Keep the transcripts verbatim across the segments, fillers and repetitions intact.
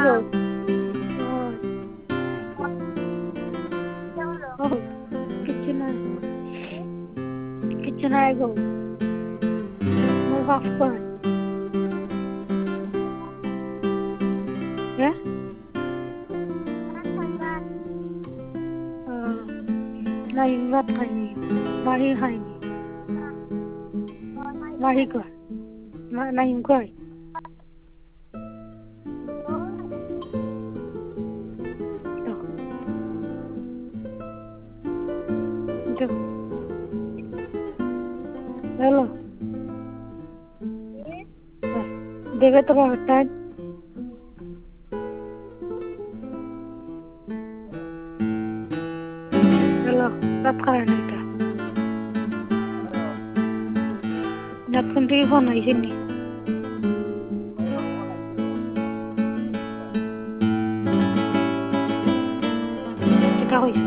go. Oh, kitchen I go. Kitchen I go. No half part. Yeah? Uh, Nahin rat khaini. Mahi khaini. Mahi ko. Ma nahin ko. Hello. Debe to time. Hello. Rat khaini ta. Nakun ti phone ai sini. Kita hoiso.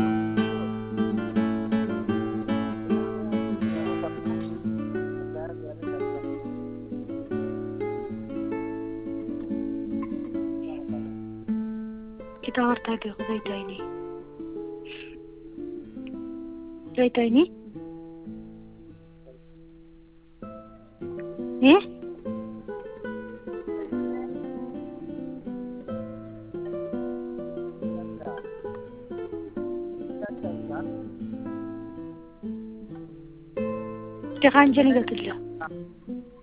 Kita harta ke जायता ही नहीं जायता ही नहीं हैं क्या खान जनी का तुल्ला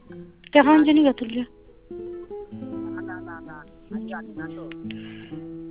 क्या खान जनी का तुल्ला